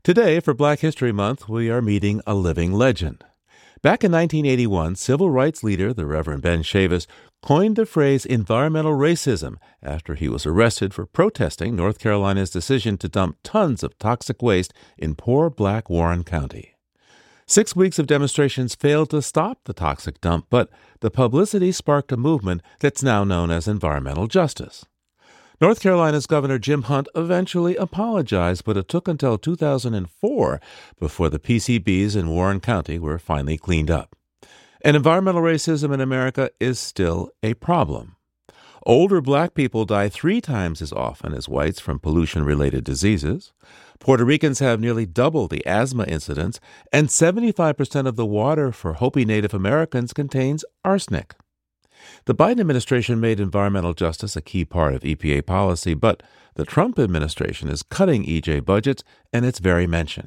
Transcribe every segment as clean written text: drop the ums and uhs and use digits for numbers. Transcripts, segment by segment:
Today, for Black History Month, we are meeting a living legend. Back in 1981, civil rights leader, the Reverend Ben Chavis, coined the phrase environmental racism after he was arrested for protesting North Carolina's decision to dump tons of toxic waste in poor black Warren County. 6 weeks of demonstrations failed to stop the toxic dump, but the publicity sparked a movement that's now known as environmental justice. North Carolina's Governor Jim Hunt eventually apologized, but it took until 2004 before the PCBs in Warren County were finally cleaned up. And environmental racism in America is still a problem. Older black people die 3 times as often as whites from pollution-related diseases. Puerto Ricans have nearly double the asthma incidence, and 75% of the water for Hopi Native Americans contains arsenic. The Biden administration made environmental justice a key part of EPA policy, but the Trump administration is cutting EJ budgets and its very mention.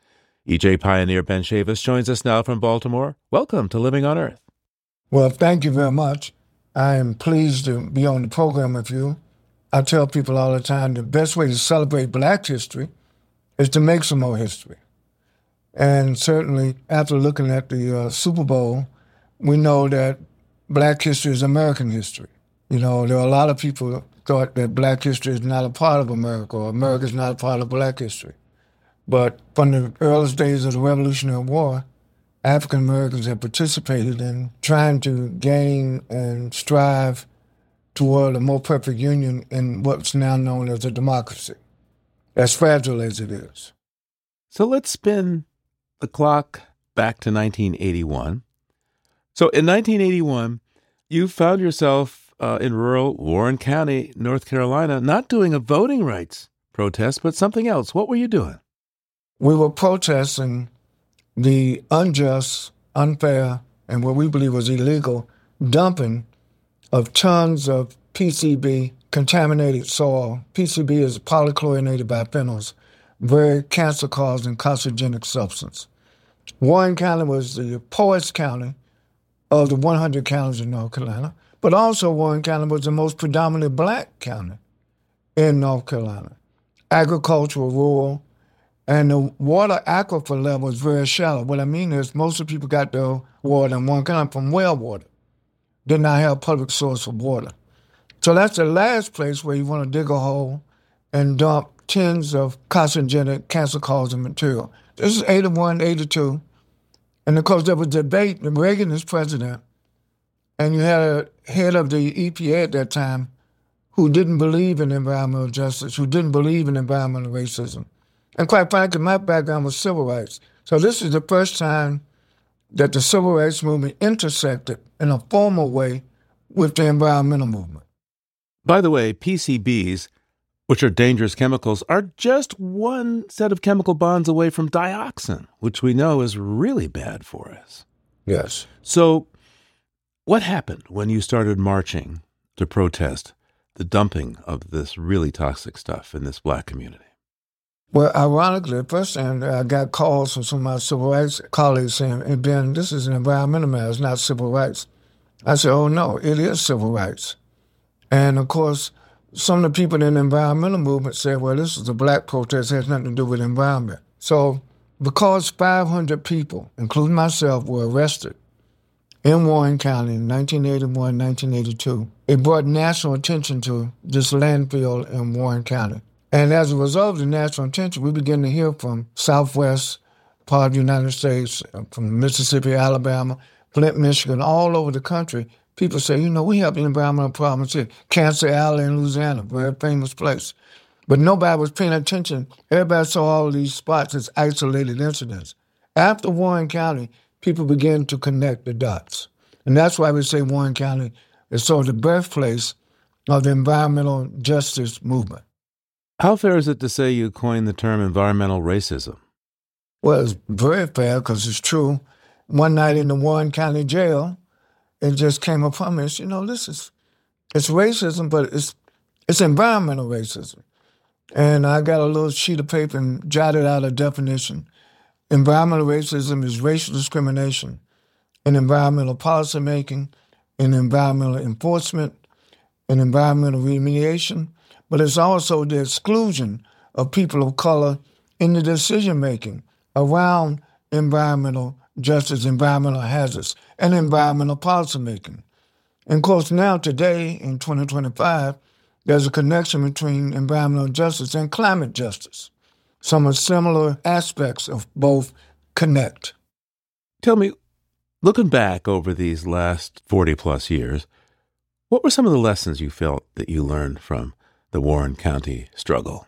EJ pioneer Ben Chavis joins us now from Baltimore. Welcome to Living on Earth. Well, thank you very much. I am pleased to be on the program with you. I tell people all the time the best way to celebrate Black history is to make some more history. And certainly, after looking at the Super Bowl, we know that Black history is American history. You know, there are a lot of people who thought that Black history is not a part of America, or America is not a part of Black history. But from the earliest days of the Revolutionary War, African Americans have participated in trying to gain and strive toward a more perfect union in what's now known as a democracy, as fragile as it is. So let's spin the clock back to 1981. So in 1981, you found yourself in rural Warren County, North Carolina, not doing a voting rights protest, but something else. What were you doing? We were protesting the unjust, unfair, and what we believe was illegal dumping of tons of PCB, contaminated soil. PCB is polychlorinated biphenyls, very cancer-causing carcinogenic substance. Warren County was the poorest county of the 100 counties in North Carolina, but also Warren County was the most predominantly black county in North Carolina. Agricultural, rural, and the water aquifer level is very shallow. What I mean is most of the people got their water in Warren County from well water, did not have public source of water. So that's the last place where you want to dig a hole and dump tons of carcinogenic, cancer-causing material. This is 81, 82. And of course, there was debate. Reagan is president, and you had a head of the EPA at that time who didn't believe in environmental justice, who didn't believe in environmental racism. And quite frankly, my background was civil rights. So this is the first time that the civil rights movement intersected in a formal way with the environmental movement. By the way, PCBs, which are dangerous chemicals, are just one set of chemical bonds away from dioxin, which we know is really bad for us. Yes. So what happened when you started marching to protest the dumping of this really toxic stuff in this black community? Well, ironically, at first time, I got calls from some of my civil rights colleagues saying, "Hey, Ben, this is an environmental matter, it's not civil rights." I said, "Oh, no, it is civil rights." And, of course, some of the people in the environmental movement said, well, this is a black protest, it has nothing to do with the environment. So because 500 people, including myself, were arrested in Warren County in 1981, 1982, it brought national attention to this landfill in Warren County. And as a result of the national attention, we began to hear from Southwest part of the United States, from Mississippi, Alabama, Flint, Michigan, all over the country. People say, you know, we have environmental problems here. Cancer Alley in Louisiana, very famous place. But nobody was paying attention. Everybody saw all these spots as isolated incidents. After Warren County, people began to connect the dots. And that's why we say Warren County is sort of the birthplace of the environmental justice movement. How fair is it to say you coined the term environmental racism? Well, it's very fair because it's true. One night in the Warren County jail, it just came upon me. It's racism, but it's environmental racism. And I got a little sheet of paper and jotted out a definition. Environmental racism is racial discrimination in environmental policymaking, in environmental enforcement, in environmental remediation, but it's also the exclusion of people of color in the decision-making around environmental justice, environmental hazards, and environmental policymaking. And of course, now today, in 2025, there's a connection between environmental justice and climate justice. Some of similar aspects of both connect. Tell me, looking back over these last 40-plus years, what were some of the lessons you felt that you learned from the Warren County struggle?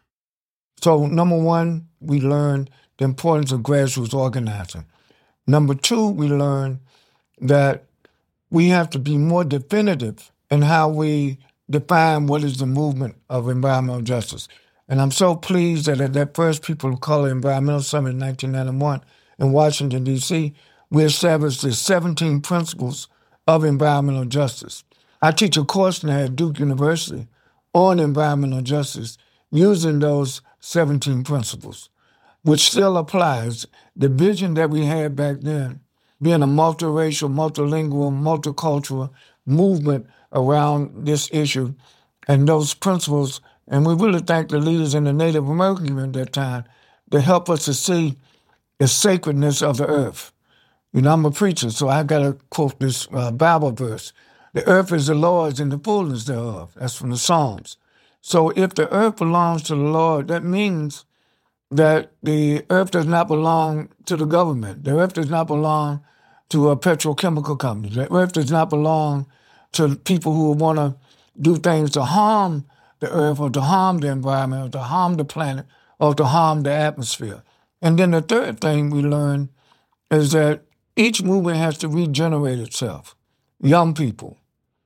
So, number one, we learned the importance of grassroots organizing. Number two, we learned that we have to be more definitive in how we define what is the movement of environmental justice. And I'm so pleased that at that first People of Color Environmental Summit in 1991 in Washington, D.C., we established the 17 principles of environmental justice. I teach a course now at Duke University on environmental justice using those 17 principles, which still applies. The vision that we had back then, being a multiracial, multilingual, multicultural movement around this issue, and those principles, and we really thank the leaders in the Native American community at that time to help us to see the sacredness of the earth. You know, I'm a preacher, so I got to quote this Bible verse. The earth is the Lord's and the fullness thereof. That's from the Psalms. So if the earth belongs to the Lord, that means that the earth does not belong to the government. The earth does not belong to a petrochemical company. The earth does not belong to people who want to do things to harm the earth or to harm the environment or to harm the planet or to harm the atmosphere. And then the third thing we learn is that each movement has to regenerate itself. Young people.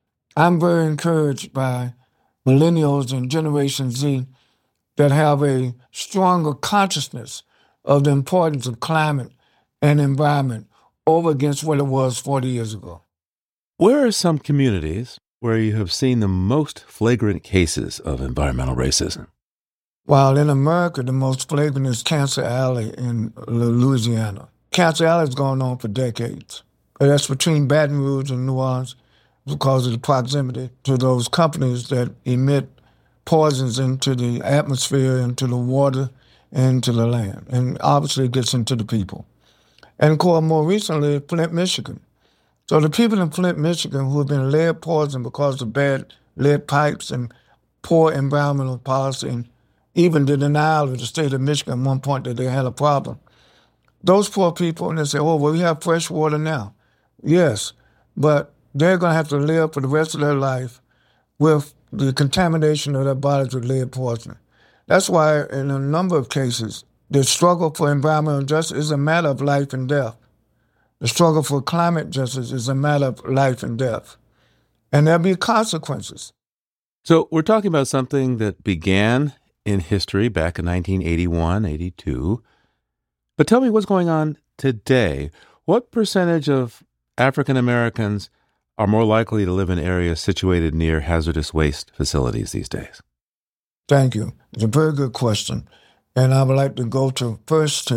I'm very encouraged by millennials and Generation Z that have a stronger consciousness of the importance of climate and environment over against what it was 40 years ago. Where are some communities where you have seen the most flagrant cases of environmental racism? While in America, the most flagrant is Cancer Alley in Louisiana. Cancer Alley has gone on for decades. That's between Baton Rouge and New Orleans because of the proximity to those companies that emit poisons into the atmosphere, into the water, and to the land. And obviously it gets into the people. And of course, more recently, Flint, Michigan. So the people in Flint, Michigan who have been lead poisoned because of bad lead pipes and poor environmental policy, and even the denial of the state of Michigan at one point that they had a problem. Those poor people, and they say, oh, well, we have fresh water now. Yes, but they're going to have to live for the rest of their life with the contamination of their bodies with lead poisoning. That's why in a number of cases, the struggle for environmental justice is a matter of life and death. The struggle for climate justice is a matter of life and death. And there'll be consequences. So we're talking about something that began in history back in 1981, 82. But tell me what's going on today. What percentage of African Americans are more likely to live in areas situated near hazardous waste facilities these days? Thank you. It's a very good question. And I would like to go first to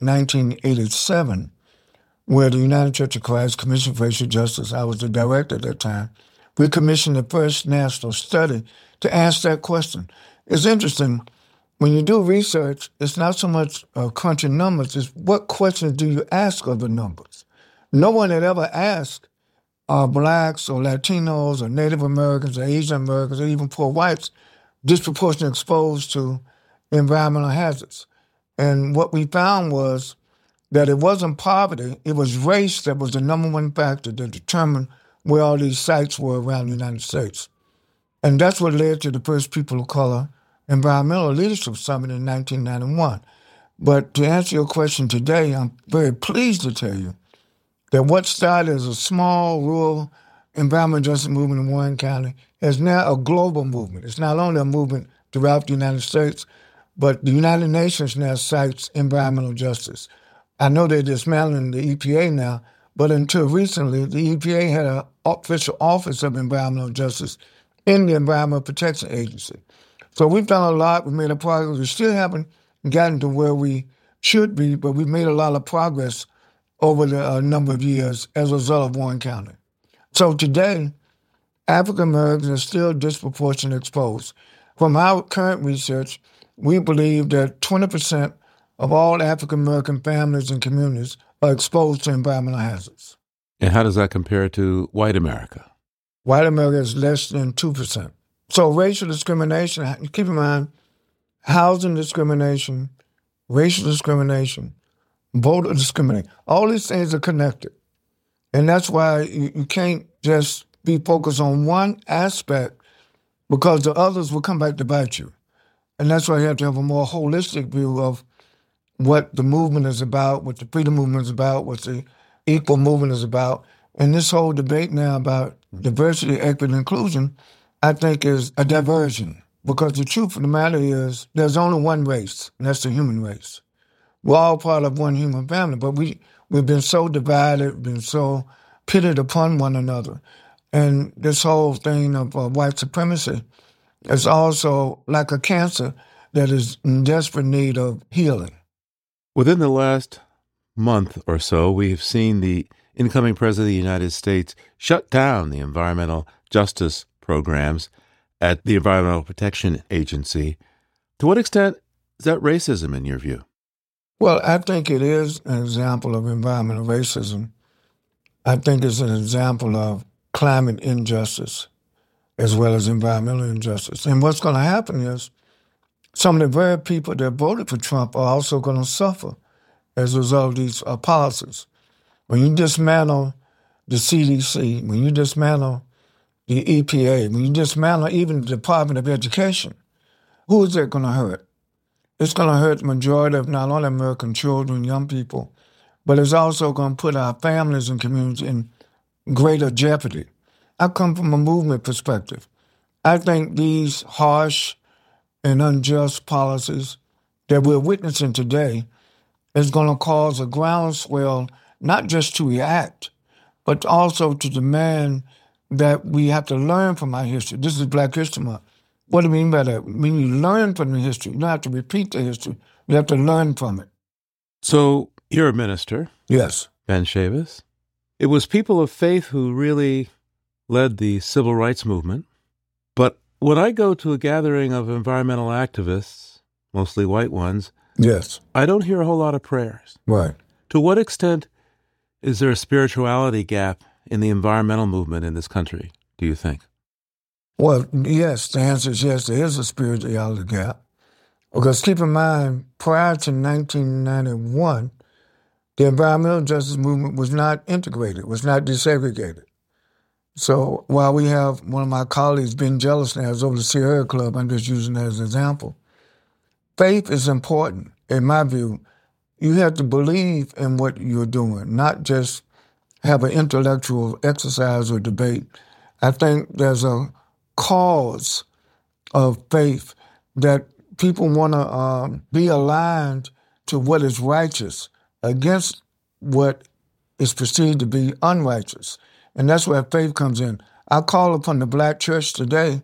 1987, where the United Church of Christ Commission for Racial Justice, I was the director at that time, we commissioned the first national study to ask that question. It's interesting. When you do research, it's not so much crunching numbers, it's what questions do you ask of the numbers. No one had ever asked blacks or Latinos or Native Americans or Asian Americans or even poor whites disproportionately exposed to environmental hazards. And what we found was that it wasn't poverty, it was race that was the number one factor that determined where all these sites were around the United States. And that's what led to the first People of Color Environmental Leadership Summit in 1991. But to answer your question today, I'm very pleased to tell you that what started as a small rural environmental justice movement in Warren County is now a global movement. It's not only a movement throughout the United States, but the United Nations now cites environmental justice. I know they're dismantling the EPA now, but until recently, the EPA had an official office of environmental justice in the Environmental Protection Agency. So we've done a lot. We've made a progress. We still haven't gotten to where we should be, but we've made a lot of progress over the number of years as a result of Warren County. So today, African Americans are still disproportionately exposed. From our current research, we believe that 20% of all African American families and communities are exposed to environmental hazards. And how does that compare to white America? White America is less than 2%. So racial discrimination, keep in mind, housing discrimination, racial discrimination, voter discrimination, all these things are connected. And that's why you can't just be focused on one aspect because the others will come back to bite you. And that's why you have to have a more holistic view of what the movement is about, what the freedom movement is about, what the equal movement is about. And this whole debate now about diversity, equity, and inclusion, I think is a diversion. Because the truth of the matter is there's only one race, and that's the human race. We're all part of one human family, but we've been so divided, been so pitted upon one another. And this whole thing of white supremacy is also like a cancer that is in desperate need of healing. Within the last month or so, we've seen the incoming President of the United States shut down the environmental justice programs at the Environmental Protection Agency. To what extent is that racism in your view? Well, I think it is an example of environmental racism. I think it's an example of climate injustice as well as environmental injustice. And what's going to happen is some of the very people that voted for Trump are also going to suffer as a result of these policies. When you dismantle the CDC, when you dismantle the EPA, when you dismantle even the Department of Education, who is it going to hurt? It's going to hurt the majority of not only American children, young people, but it's also going to put our families and communities in greater jeopardy. I come from a movement perspective. I think these harsh and unjust policies that we're witnessing today is going to cause a groundswell, not just to react, but also to demand that we have to learn from our history. This is Black History Month. What do I mean by that? I mean, you learn from the history. You don't have to repeat the history. You have to learn from it. So you're a minister. Yes. Ben Chavis. It was people of faith who really led the civil rights movement. But when I go to a gathering of environmental activists, mostly white ones, yes, I don't hear a whole lot of prayers. Right. To what extent is there a spirituality gap in the environmental movement in this country, do you think? Well, yes, the answer is yes, there is a spirituality gap. Because keep in mind, prior to 1991, the environmental justice movement was not integrated, was not desegregated. So while we have one of my colleagues, Ben Jealous, now is over the Sierra Club, I'm just using that as an example. Faith is important, in my view. You have to believe in what you're doing, not just have an intellectual exercise or debate. I think there's a cause of faith that people want to be aligned to what is righteous against what is perceived to be unrighteous. And that's where faith comes in. I call upon the Black church today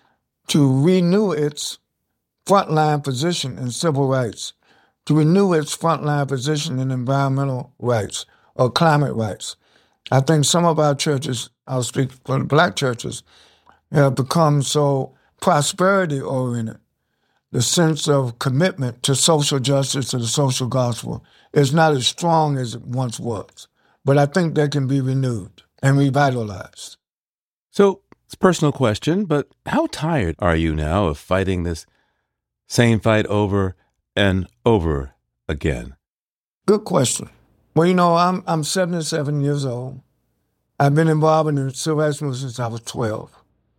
to renew its frontline position in civil rights, to renew its frontline position in environmental rights or climate rights. I think some of our churches, I'll speak for the Black churches, have become so prosperity-oriented. The sense of commitment to social justice, to the social gospel, is not as strong as it once was. But I think that can be renewed and revitalized. So, it's a personal question, but how tired are you now of fighting this same fight over and over again? Good question. Well, you know, I'm 77 years old. I've been involved in the civil rights movement since I was 12.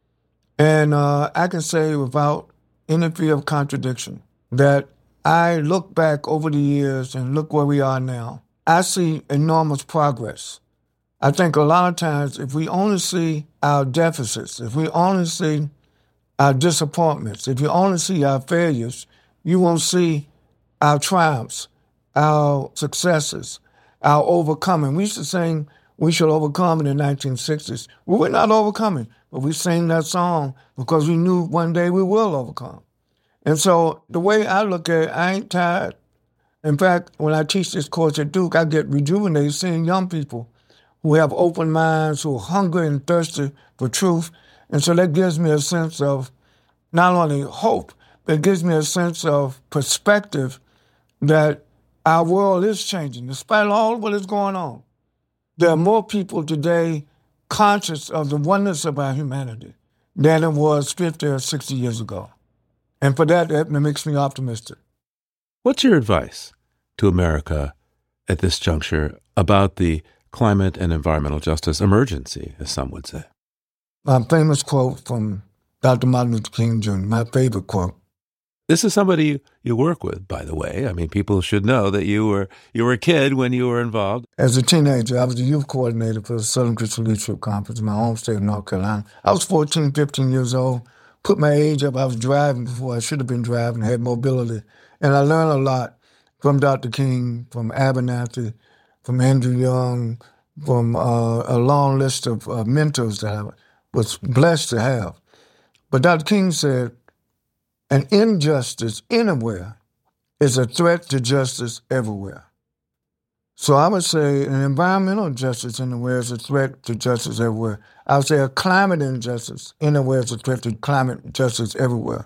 And I can say without any fear of contradiction that I look back over the years and look where we are now. I see enormous progress. I think a lot of times if we only see our deficits, if we only see our disappointments, if you only see our failures, you won't see our triumphs, our successes, our overcoming. We used to sing, "We shall overcome" in the 1960s. Well, we're not overcoming, but we sang that song because we knew one day we will overcome. And so the way I look at it, I ain't tired. In fact, when I teach this course at Duke, I get rejuvenated seeing young people who have open minds, who are hungry and thirsty for truth. And so that gives me a sense of not only hope, but it gives me a sense of perspective that our world is changing. Despite all what is going on, there are more people today conscious of the oneness of our humanity than it was 50 or 60 years ago. And for that makes me optimistic. What's your advice to America at this juncture about the climate and environmental justice emergency, as some would say? My famous quote from Dr. Martin Luther King Jr., my favorite quote. This is somebody you work with, by the way. I mean, people should know that you were a kid when you were involved. As a teenager, I was the youth coordinator for the Southern Christian Leadership Conference in my home state of North Carolina. I was 14, 15 years old, put my age up. I was driving before I should have been driving, had mobility. And I learned a lot from Dr. King, from Abernathy, from Andrew Young, from a long list of mentors that I was blessed to have. But Dr. King said, an injustice anywhere is a threat to justice everywhere. So I would say an environmental justice anywhere is a threat to justice everywhere. I would say a climate injustice anywhere is a threat to climate justice everywhere.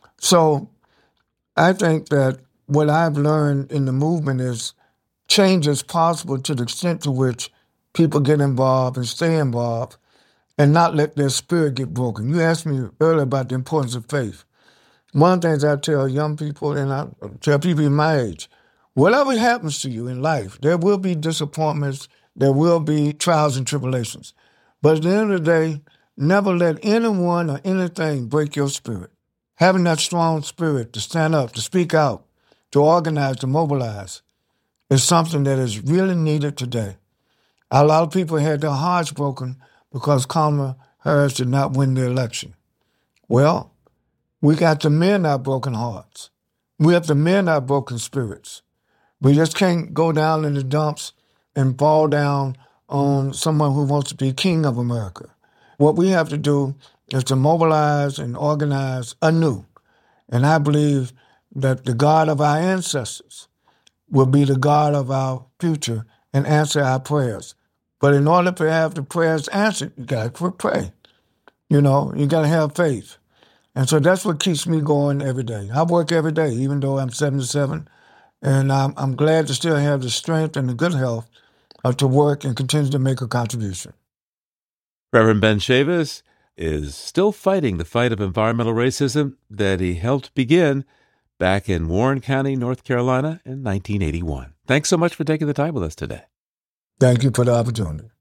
So I think that what I've learned in the movement is change is possible to the extent to which people get involved and stay involved and not let their spirit get broken. You asked me earlier about the importance of faith. One of the things I tell young people, and I tell people in my age, whatever happens to you in life, there will be disappointments, there will be trials and tribulations. But at the end of the day, never let anyone or anything break your spirit. Having that strong spirit to stand up, to speak out, to organize, to mobilize, is something that is really needed today. A lot of people had their hearts broken because Kamala Harris did not win the election. Well, we got to mend our broken hearts. We have to mend our broken spirits. We just can't go down in the dumps and fall down on someone who wants to be king of America. What we have to do is to mobilize and organize anew. And I believe that the God of our ancestors will be the God of our future and answer our prayers. But in order to have the prayers answered, you got to pray. You got to have faith. And so that's what keeps me going every day. I work every day, even though I'm 77, and I'm glad to still have the strength and the good health to work and continue to make a contribution. Reverend Ben Chavis is still fighting the fight of environmental racism that he helped begin back in Warren County, North Carolina in 1981. Thanks so much for taking the time with us today. Thank you for the opportunity.